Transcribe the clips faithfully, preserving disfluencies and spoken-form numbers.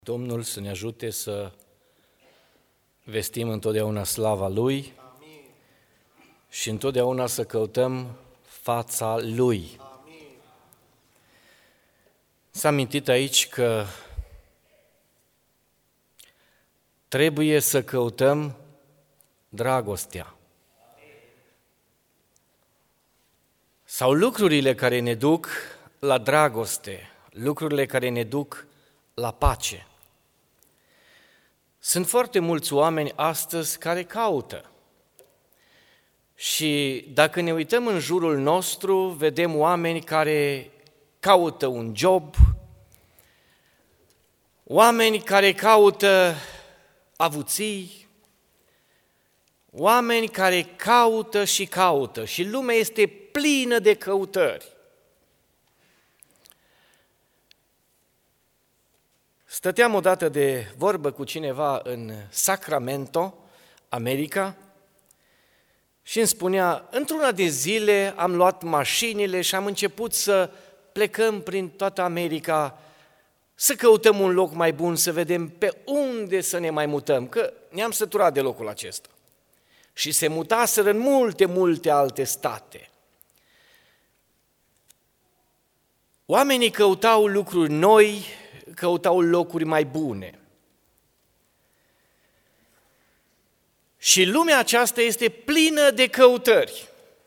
Domnul să ne ajute să vestim întotdeauna slava Lui. Amin. Și întotdeauna să căutăm fața Lui. Amin. S-a amintit aici că trebuie să căutăm dragostea. Sau lucrurile care ne duc la dragoste, lucrurile care ne duc la pace. Sunt foarte mulți oameni astăzi care caută. Și dacă ne uităm în jurul nostru, vedem oameni care caută un job, oameni care caută avuții, oameni care caută și caută și lumea este plină de căutări. Stăteam odată de vorbă cu cineva în Sacramento, America, și îmi spunea, într-una de zile am luat mașinile și am început să plecăm prin toată America, să căutăm un loc mai bun, să vedem pe unde să ne mai mutăm, că ne-am săturat de locul acesta. Și se mutaseră în multe, multe alte state. Oamenii căutau lucruri noi, căutau locuri mai bune. Și lumea aceasta este plină de căutări.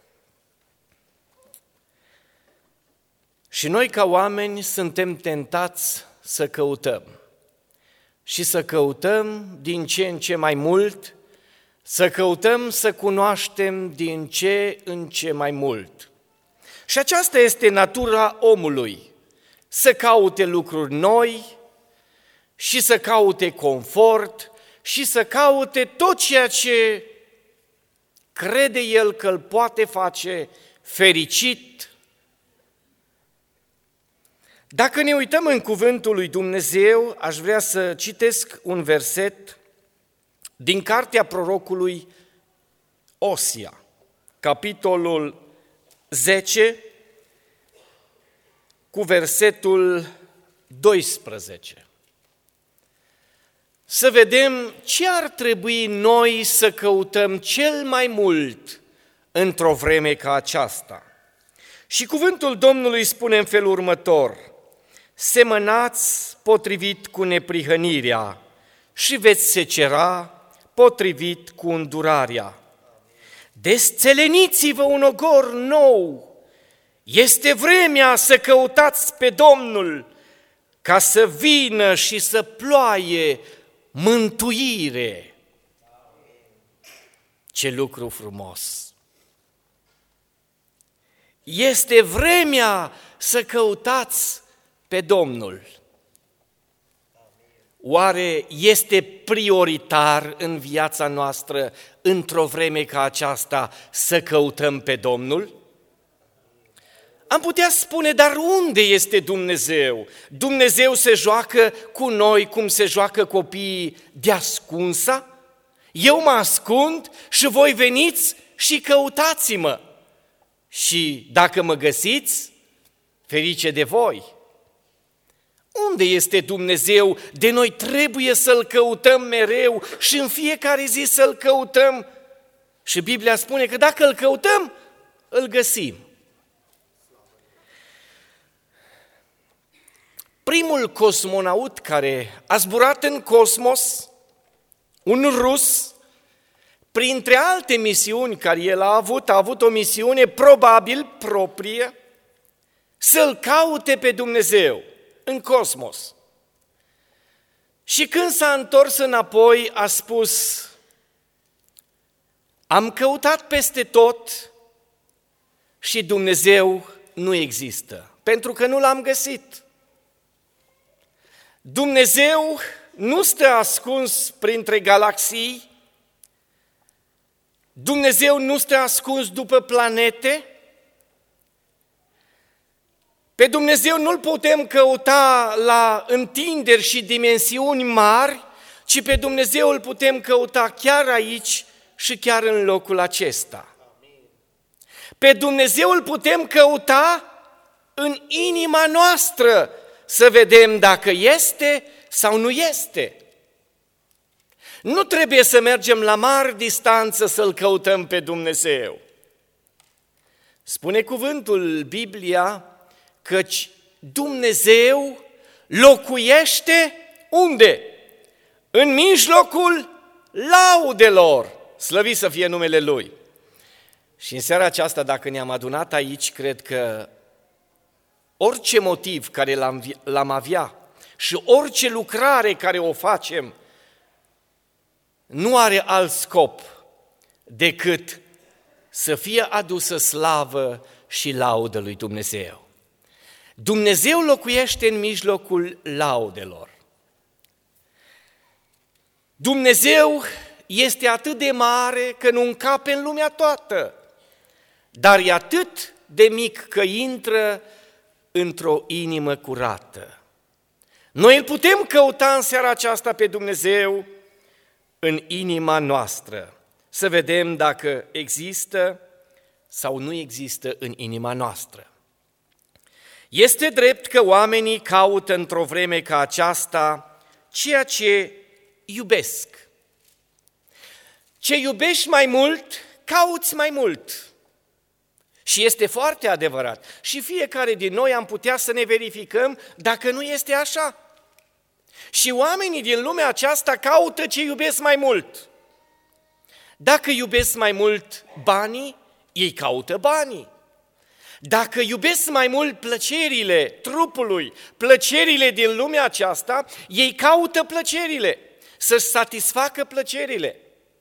Și noi ca oameni suntem tentați să căutăm. Și să căutăm din ce în ce mai mult, să căutăm să cunoaștem din ce în ce mai mult. Și aceasta este natura omului. Să caute lucruri noi și să caute confort și să caute tot ceea ce crede el că îl poate face fericit. Dacă ne uităm în cuvântul lui Dumnezeu, aș vrea să citesc un verset din cartea prorocului Osia, capitolul zece, cu versetul doisprezece. Să vedem ce ar trebui noi să căutăm cel mai mult într-o vreme ca aceasta. Și cuvântul Domnului spune în felul următor: semănați potrivit cu neprihănirea și veți secera potrivit cu îndurarea. Desțeleniți-vă un ogor nou. Este vremea să căutați pe Domnul ca să vină și să ploaie mântuire. Ce lucru frumos! Este vremea să căutați pe Domnul. Oare este prioritar în viața noastră, într-o vreme ca aceasta, să căutăm pe Domnul? Am putea spune, dar unde este Dumnezeu? Dumnezeu se joacă cu noi cum se joacă copiii de ascunsa? Eu mă ascund și voi veniți și căutați-mă. Și dacă mă găsiți, ferice de voi. Unde este Dumnezeu? De noi trebuie să-L căutăm mereu și în fiecare zi să-L căutăm. Și Biblia spune că dacă îl căutăm, îl găsim. Primul cosmonaut care a zburat în cosmos, un rus, printre alte misiuni care el a avut, a avut o misiune probabil proprie, să-L caute pe Dumnezeu în cosmos. Și când s-a întors înapoi, a spus: am căutat peste tot și Dumnezeu nu există, pentru că nu l-am găsit. Dumnezeu nu stă ascuns printre galaxii, Dumnezeu nu stă ascuns după planete, pe Dumnezeu nu-L putem căuta la întinderi și dimensiuni mari, ci pe Dumnezeu îl putem căuta chiar aici și chiar în locul acesta. Pe Dumnezeu îl putem căuta în inima noastră, să vedem dacă este sau nu este. Nu trebuie să mergem la mari distanță să-L căutăm pe Dumnezeu. Spune cuvântul, Biblia, căci Dumnezeu locuiește unde? În mijlocul laudelor, slăvit să fie numele Lui. Și în seara aceasta, dacă ne-am adunat aici, cred că orice motiv care l-am, l-am avea și orice lucrare care o facem nu are alt scop decât să fie adusă slavă și laudă lui Dumnezeu. Dumnezeu locuiește în mijlocul laudelor. Dumnezeu este atât de mare că nu încape în lumea toată, dar e atât de mic că intră într-o inimă curată. Noi îl putem căuta în seara aceasta pe Dumnezeu în inima noastră, să vedem dacă există sau nu există în inima noastră. Este drept că oamenii caută într-o vreme ca aceasta ceea ce iubesc. Ce iubești mai mult, cauți mai mult. Și este foarte adevărat. Și fiecare din noi am putea să ne verificăm dacă nu este așa. Și oamenii din lumea aceasta caută ce iubesc mai mult. Dacă iubesc mai mult banii, ei caută banii. Dacă iubesc mai mult plăcerile trupului, plăcerile din lumea aceasta, ei caută plăcerile, să-și satisfacă plăcerile.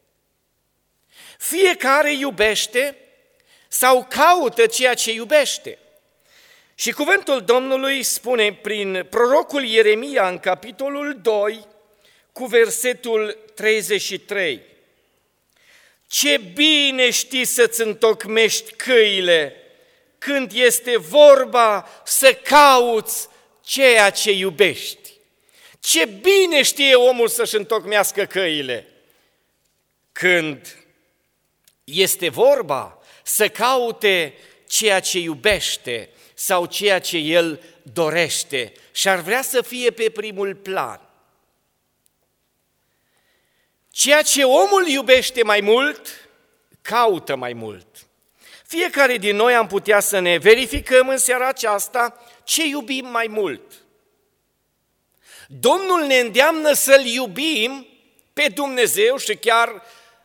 Fiecare iubește sau caută ceea ce iubește. Și cuvântul Domnului spune prin prorocul Ieremia în capitolul doi, cu versetul treizeci și trei. Ce bine știi să-ți întocmești căile când este vorba să cauți ceea ce iubești. Ce bine știe omul să-și întocmească căile când este vorba să caute ceea ce iubește sau ceea ce el dorește și ar vrea să fie pe primul plan. Ceea ce omul iubește mai mult, caută mai mult. Fiecare din noi am putea să ne verificăm în seara aceasta ce iubim mai mult. Domnul ne îndeamnă să-L iubim pe Dumnezeu și chiar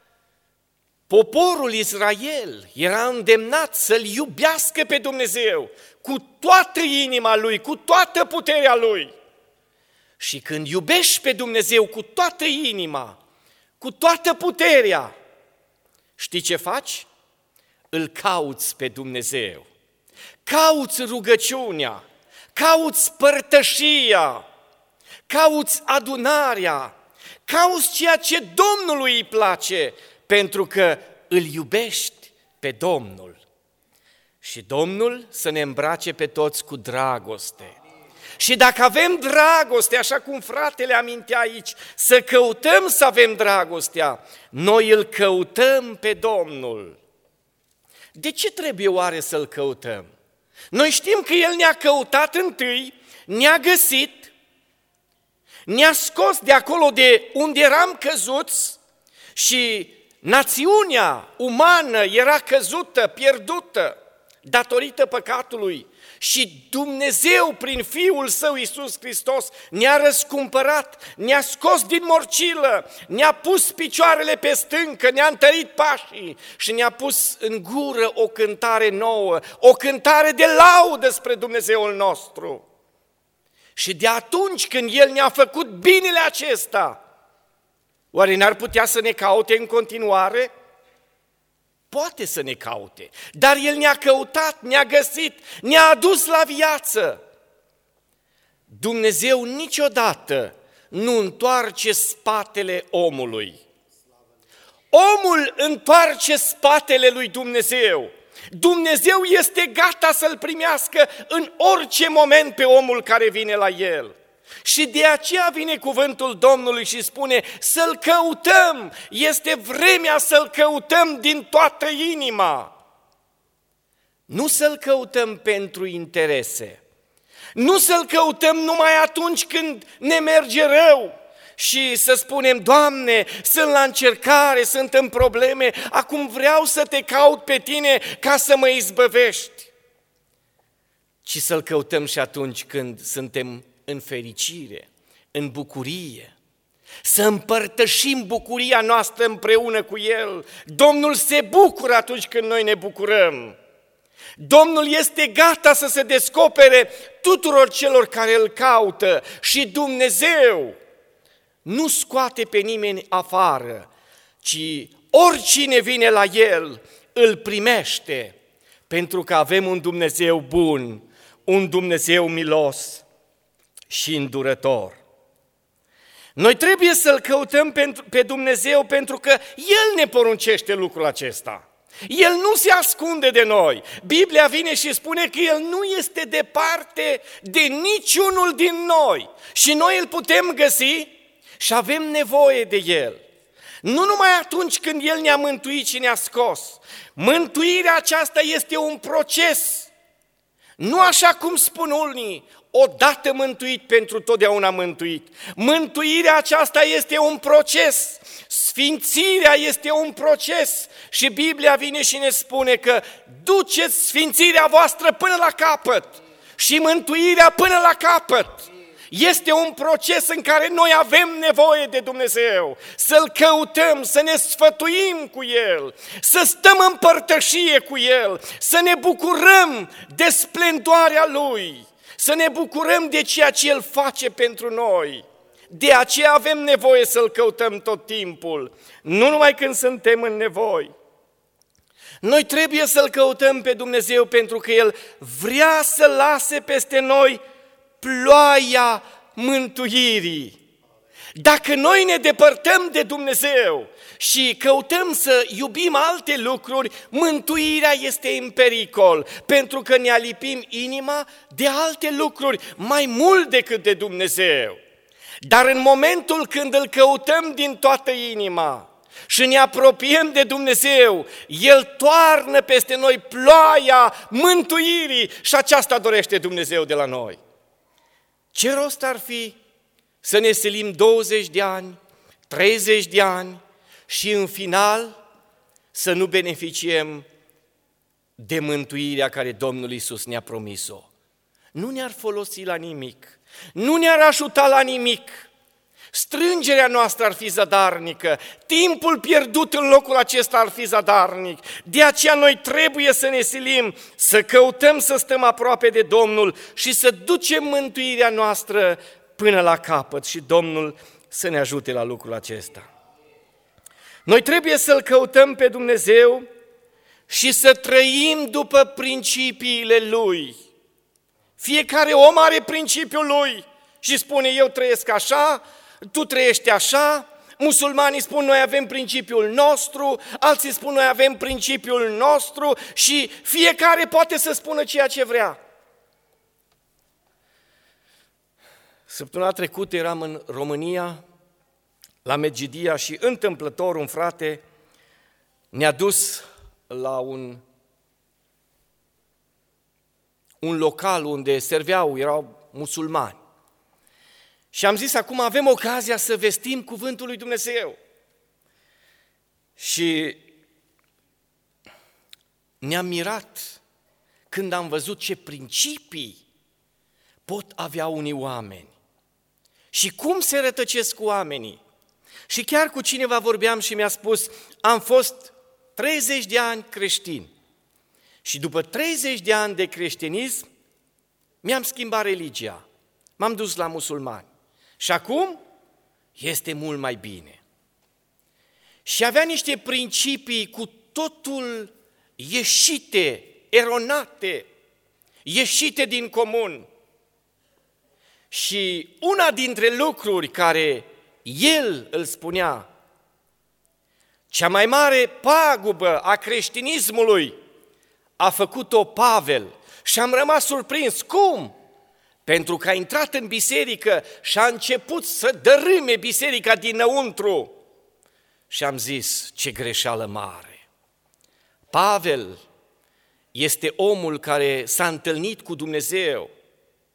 poporul Israel era îndemnat să-L iubească pe Dumnezeu cu toată inima lui, cu toată puterea lui. Și când iubești pe Dumnezeu cu toată inima, cu toată puterea, știi ce faci? Îl cauți pe Dumnezeu, cauți rugăciunea, cauți părtășia, cauți adunarea, cauți ceea ce Domnului îi place, pentru că îl iubești pe Domnul. Și Domnul să ne îmbrace pe toți cu dragoste. Și dacă avem dragoste, așa cum fratele amintea aici, să căutăm să avem dragostea, noi îl căutăm pe Domnul. De ce trebuie oare să-L căutăm? Noi știm că El ne-a căutat întâi, ne-a găsit, ne-a scos de acolo de unde eram căzuți și națiunea umană era căzută, pierdută, datorită păcatului. Și Dumnezeu, prin Fiul Său Iisus Hristos, ne-a răscumpărat, ne-a scos din morcilă, ne-a pus picioarele pe stâncă, ne-a întărit pașii și ne-a pus în gură o cântare nouă, o cântare de laudă spre Dumnezeul nostru. Și de atunci când El ne-a făcut binele acesta, oare n-ar putea să ne caute în continuare? Poate să ne caute, dar El ne-a căutat, ne-a găsit, ne-a adus la viață. Dumnezeu niciodată nu întoarce spatele omului. Omul întoarce spatele lui Dumnezeu. Dumnezeu este gata să-l primească în orice moment pe omul care vine la El. Și de aceea vine cuvântul Domnului și spune să-L căutăm, este vremea să-L căutăm din toată inima. Nu să-L căutăm pentru interese, Nu să-L căutăm numai atunci când ne merge rău și să spunem, Doamne, sunt la încercare, sunt în probleme, acum vreau să te caut pe tine ca să mă izbăvești. Ci să-L căutăm și atunci când suntem în fericire, în bucurie, să împărtășim bucuria noastră împreună cu El. Domnul se bucură atunci când noi ne bucurăm. Domnul este gata să se descopere tuturor celor care Îl caută și Dumnezeu nu scoate pe nimeni afară, ci oricine vine la El îl primește, pentru că avem un Dumnezeu bun, un Dumnezeu milos și îndurător. Noi trebuie să-L căutăm pe Dumnezeu pentru că El ne poruncește lucrul acesta. El nu se ascunde de noi. Biblia vine și spune că El nu este departe de niciunul din noi și noi îl putem găsi și avem nevoie de El. Nu numai atunci când El ne-a mântuit și ne-a scos. Mântuirea aceasta este un proces. Nu așa cum spun unii, odată mântuit, pentru totdeauna mântuit. Mântuirea aceasta este un proces, sfințirea este un proces și Biblia vine și ne spune că duceți sfințirea voastră până la capăt și mântuirea până la capăt. Este un proces în care noi avem nevoie de Dumnezeu, să-L căutăm, să ne sfătuim cu El, să stăm în părtășie cu El, să ne bucurăm de splendoarea Lui, să ne bucurăm de ceea ce El face pentru noi. De aceea avem nevoie să-L căutăm tot timpul, nu numai când suntem în nevoi. Noi trebuie să-L căutăm pe Dumnezeu pentru că El vrea să lase peste noi ploaia mântuirii. Dacă noi ne depărtăm de Dumnezeu și căutăm să iubim alte lucruri, mântuirea este în pericol, pentru că ne alipim inima de alte lucruri mai mult decât de Dumnezeu. Dar în momentul când Îl căutăm din toată inima și ne apropiem de Dumnezeu, El toarnă peste noi ploaia mântuirii și aceasta dorește Dumnezeu de la noi. Ce rost ar fi să ne silim douăzeci de ani, treizeci de ani și în final să nu beneficiem de mântuirea care Domnul Iisus ne-a promis-o? Nu ne-ar folosi la nimic, nu ne-ar ajuta la nimic. Strângerea noastră ar fi zadarnică, timpul pierdut în locul acesta ar fi zadarnic. De aceea noi trebuie să ne silim, să căutăm să stăm aproape de Domnul și să ducem mântuirea noastră până la capăt și Domnul să ne ajute la lucrul acesta. Noi trebuie să-L căutăm pe Dumnezeu și să trăim după principiile Lui. Fiecare om are principiul lui și spune, eu trăiesc așa, tu trăiești așa, musulmanii spun, noi avem principiul nostru, alții spun, noi avem principiul nostru și fiecare poate să spună ceea ce vrea. Săptămâna trecută eram în România, la Medgidia și întâmplător un frate ne-a dus la un, un local unde serveau, erau musulmani. Și am zis, acum avem ocazia să vestim cuvântul lui Dumnezeu. Și ne-am mirat când am văzut ce principii pot avea unii oameni și cum se rătăcesc cu oamenii. Și chiar cu cineva vorbeam și mi-a spus, am fost treizeci de ani creștin și după treizeci de ani de creștinism mi-am schimbat religia, m-am dus la musulmani. Și acum este mult mai bine. Și avea niște principii cu totul ieșite, eronate, ieșite din comun. Și una dintre lucruri care el îl spunea, cea mai mare pagubă a creștinismului a făcut-o Pavel. Și am rămas surprins. Cum? Pentru că a intrat în biserică și a început să dărâme biserica dinăuntru. Și am zis, ce greșeală mare! Pavel este omul care s-a întâlnit cu Dumnezeu.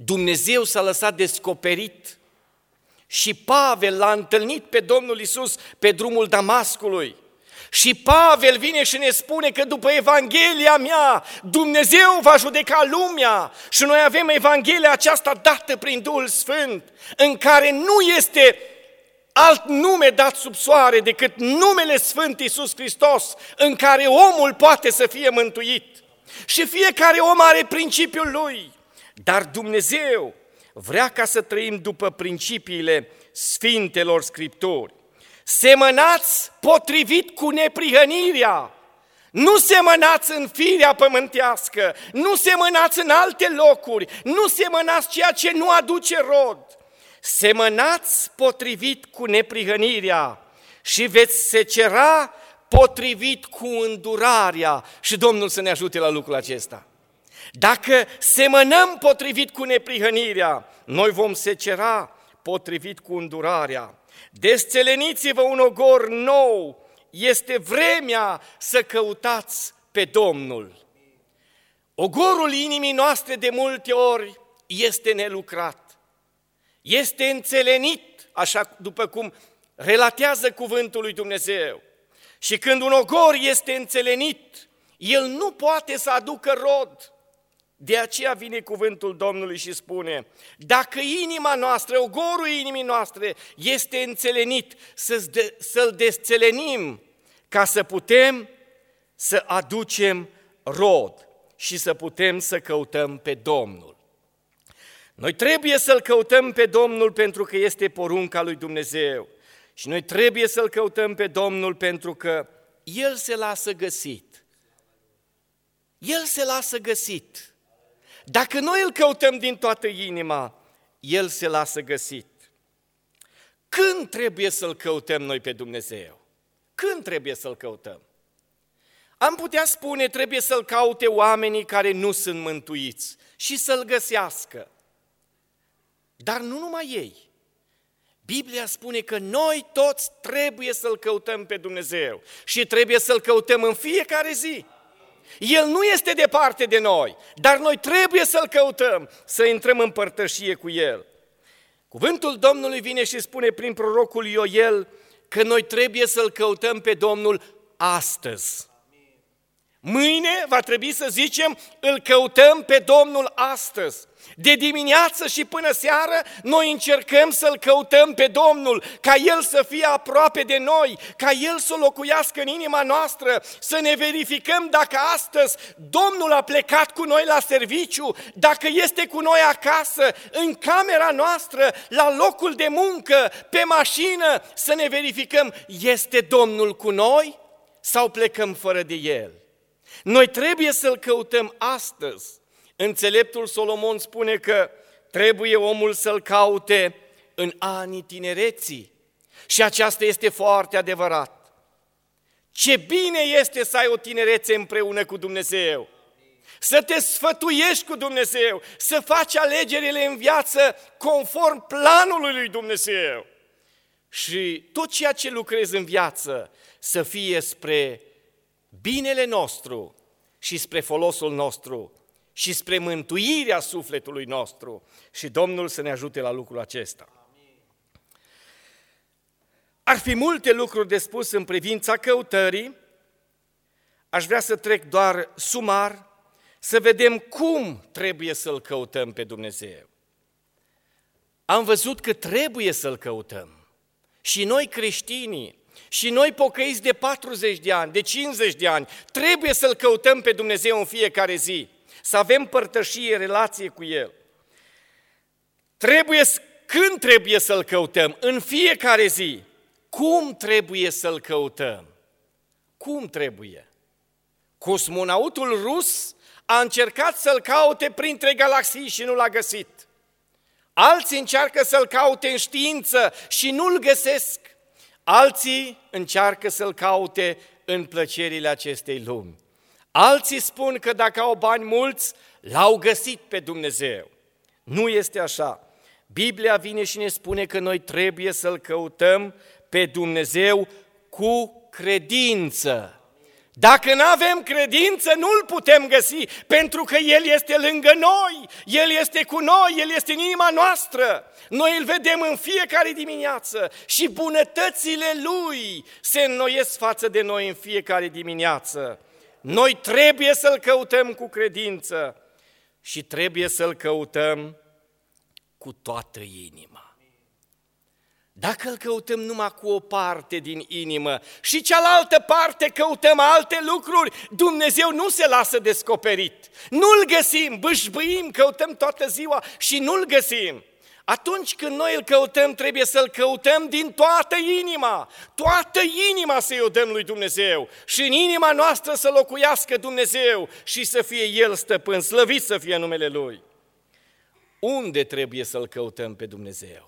Dumnezeu s-a lăsat descoperit și Pavel l-a întâlnit pe Domnul Iisus pe drumul Damascului. Și Pavel vine și ne spune că după Evanghelia mea, Dumnezeu va judeca lumea și noi avem Evanghelia aceasta dată prin Duhul Sfânt, în care nu este alt nume dat sub soare decât numele Sfânt Iisus Hristos, în care omul poate să fie mântuit. Și fiecare om are principiul lui, dar Dumnezeu vrea ca să trăim după principiile Sfintelor Scripturi. Semănați potrivit cu neprihănirea, nu semănați în firea pământească, nu semănați în alte locuri, nu semănați ceea ce nu aduce rod. Semănați potrivit cu neprihănirea și veți secera potrivit cu îndurarea. Și Domnul să ne ajute la lucrul acesta. Dacă semănăm potrivit cu neprihănirea, noi vom secera potrivit cu îndurarea. Desțeleniți-vă un ogor nou, este vremea să căutați pe Domnul. Ogorul inimii noastre de multe ori este nelucrat, este înțelenit, așa după cum relatează cuvântul lui Dumnezeu. Și când un ogor este înțelenit, el nu poate să aducă rod. De aceea vine cuvântul Domnului și spune, dacă inima noastră, ogorul inimii noastre este înțelenit, să-l desțelenim ca să putem să aducem rod și să putem să căutăm pe Domnul. Noi trebuie să-L căutăm pe Domnul pentru că este porunca lui Dumnezeu și noi trebuie să-L căutăm pe Domnul pentru că El se lasă găsit. El se lasă găsit. Dacă noi îl căutăm din toată inima, el se lasă găsit. Când trebuie să-L căutăm noi pe Dumnezeu? Când trebuie să-L căutăm? Am putea spune, trebuie să-L caute oamenii care nu sunt mântuiți și să-L găsească. Dar nu numai ei. Biblia spune că noi toți trebuie să-L căutăm pe Dumnezeu și trebuie să-L căutăm în fiecare zi. El nu este departe de noi, dar noi trebuie să-L căutăm, să intrăm în părtășie cu El. Cuvântul Domnului vine și spune prin prorocul Ioel că noi trebuie să-L căutăm pe Domnul astăzi. Mâine va trebui să zicem, îl căutăm pe Domnul astăzi. De dimineață și până seară, noi încercăm să-L căutăm pe Domnul, ca El să fie aproape de noi, ca El să locuiască în inima noastră, să ne verificăm dacă astăzi Domnul a plecat cu noi la serviciu, dacă este cu noi acasă, în camera noastră, la locul de muncă, pe mașină, să ne verificăm, este Domnul cu noi sau plecăm fără de El? Noi trebuie să-L căutăm astăzi. Înțeleptul Solomon spune că trebuie omul să-L caute în anii tinereții. Și aceasta este foarte adevărat. Ce bine este să ai o tinerețe împreună cu Dumnezeu, să te sfătuiești cu Dumnezeu, să faci alegerile în viață conform planului lui Dumnezeu. Și tot ceea ce lucrezi în viață să fie spre binele nostru și spre folosul nostru și spre mântuirea sufletului nostru. Și Domnul să ne ajute la lucrul acesta. Ar fi multe lucruri de spus în privința căutării. Aș vrea să trec doar sumar, să vedem cum trebuie să-L căutăm pe Dumnezeu. Am văzut că trebuie să-L căutăm. Și noi creștinii, și noi pocăiți de patruzeci de ani, de cincizeci de ani, trebuie să-L căutăm pe Dumnezeu în fiecare zi, să avem părtășie, relație cu El. Trebuie, când trebuie să-L căutăm? În fiecare zi. Cum trebuie să-L căutăm? Cum trebuie? Cosmonautul rus a încercat să-L caute printre galaxii și nu l-a găsit. Alții încearcă să-L caute în știință și nu-L găsesc. Alții încearcă să-L caute în plăcerile acestei lumi. Alții spun că dacă au bani mulți, L-au găsit pe Dumnezeu. Nu este așa. Biblia vine și ne spune că noi trebuie să-L căutăm pe Dumnezeu cu credință. Dacă nu avem credință, nu-L putem găsi, pentru că El este lângă noi, El este cu noi, El este în inima noastră. Noi îl vedem în fiecare dimineață și bunătățile Lui se înnoiesc față de noi în fiecare dimineață. Noi trebuie să-L căutăm cu credință și trebuie să-L căutăm cu toată inima. Dacă îl căutăm numai cu o parte din inimă și cealaltă parte căutăm alte lucruri, Dumnezeu nu se lasă descoperit. Nu-L găsim, bâșbâim, căutăm toată ziua și nu-L găsim. Atunci când noi îl căutăm, trebuie să-L căutăm din toată inima. Toată inima să-i o dăm lui Dumnezeu și în inima noastră să locuiască Dumnezeu și să fie El stăpân, slăvit să fie numele Lui. Unde trebuie să-L căutăm pe Dumnezeu?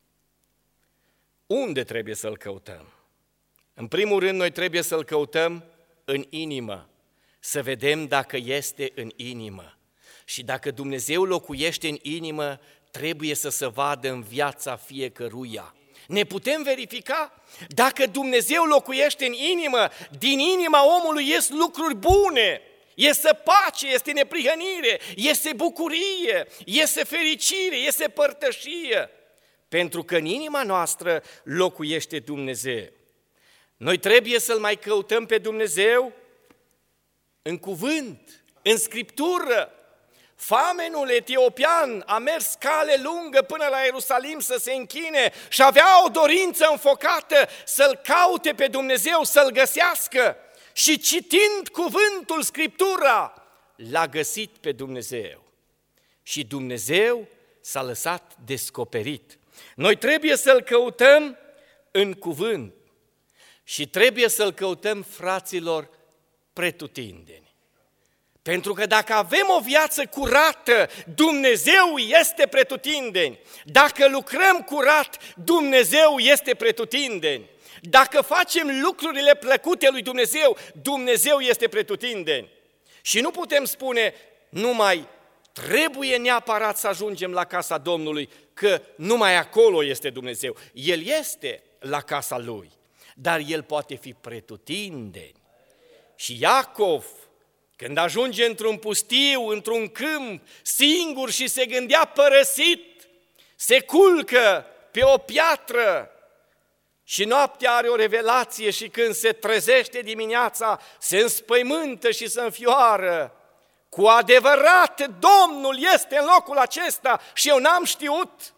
Unde trebuie să-L căutăm? În primul rând, noi trebuie să-L căutăm în inimă, să vedem dacă este în inimă. Și dacă Dumnezeu locuiește în inimă, trebuie să se vadă în viața fiecăruia. Ne putem verifica? Dacă Dumnezeu locuiește în inimă, din inima omului ies lucruri bune, este pace, este neprihănire, este bucurie, este fericire, este părtășie. Pentru că în inima noastră locuiește Dumnezeu. Noi trebuie să-L mai căutăm pe Dumnezeu în cuvânt, în Scriptură. Famenul etiopian a mers cale lungă până la Ierusalim să se închine și avea o dorință înfocată să-L caute pe Dumnezeu, să-L găsească. Și citind cuvântul, Scriptura, l-a găsit pe Dumnezeu. Și Dumnezeu s-a lăsat descoperit. Noi trebuie să-L căutăm în cuvânt și trebuie să-L căutăm, fraților, pretutindeni. Pentru că dacă avem o viață curată, Dumnezeu este pretutindeni. Dacă lucrăm curat, Dumnezeu este pretutindeni. Dacă facem lucrurile plăcute lui Dumnezeu, Dumnezeu este pretutindeni. Și nu putem spune numai trebuie neapărat să ajungem la casa Domnului, că numai acolo este Dumnezeu. El este la casa Lui, dar El poate fi pretutindeni. Și Iacov, când ajunge într-un pustiu, într-un câmp, singur și se gândea părăsit, se culcă pe o piatră și noaptea are o revelație și când se trezește dimineața, se înspăimântă și se înfioară. Cu adevărat, Domnul este în locul acesta și eu n-am știut.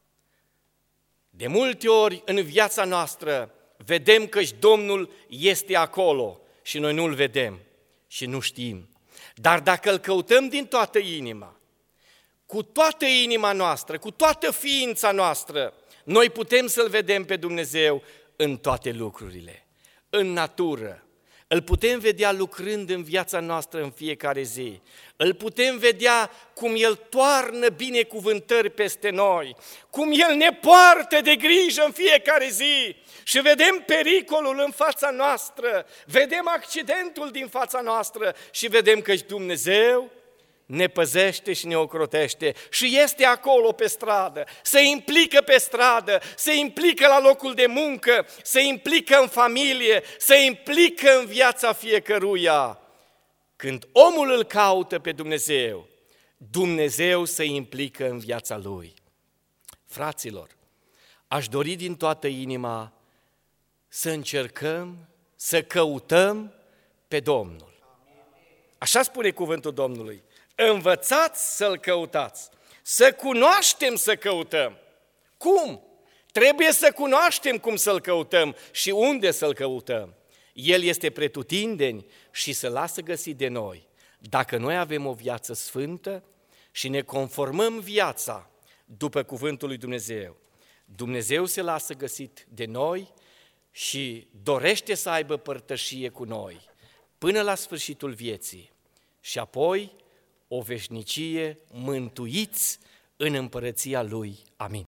De multe ori în viața noastră vedem că Domnul este acolo și noi nu-L vedem și nu știm. Dar dacă Îl căutăm din toată inima, cu toată inima noastră, cu toată ființa noastră, noi putem să-L vedem pe Dumnezeu în toate lucrurile, în natură. Îl putem vedea lucrând în viața noastră în fiecare zi. Îl putem vedea cum El toarnă binecuvântări peste noi, cum El ne poartă de grijă în fiecare zi și vedem pericolul în fața noastră, vedem accidentul din fața noastră și vedem că Dumnezeu ne păzește și ne ocrotește și este acolo pe stradă, se implică pe stradă, se implică la locul de muncă, se implică în familie, se implică în viața fiecăruia. Când omul îl caută pe Dumnezeu, Dumnezeu se implică în viața lui. Fraților, aș dori din toată inima să încercăm, să căutăm pe Domnul. Așa spune cuvântul Domnului. Învățați să-L căutați, să cunoaștem să căutăm. Cum? Trebuie să cunoaștem cum să-L căutăm și unde să-L căutăm. El este pretutindeni și se lasă găsi de noi. Dacă noi avem o viață sfântă și ne conformăm viața după cuvântul lui Dumnezeu, Dumnezeu se lasă găsit de noi și dorește să aibă părtășie cu noi până la sfârșitul vieții și apoi o veșnicie mântuiți în împărăția Lui. Amin.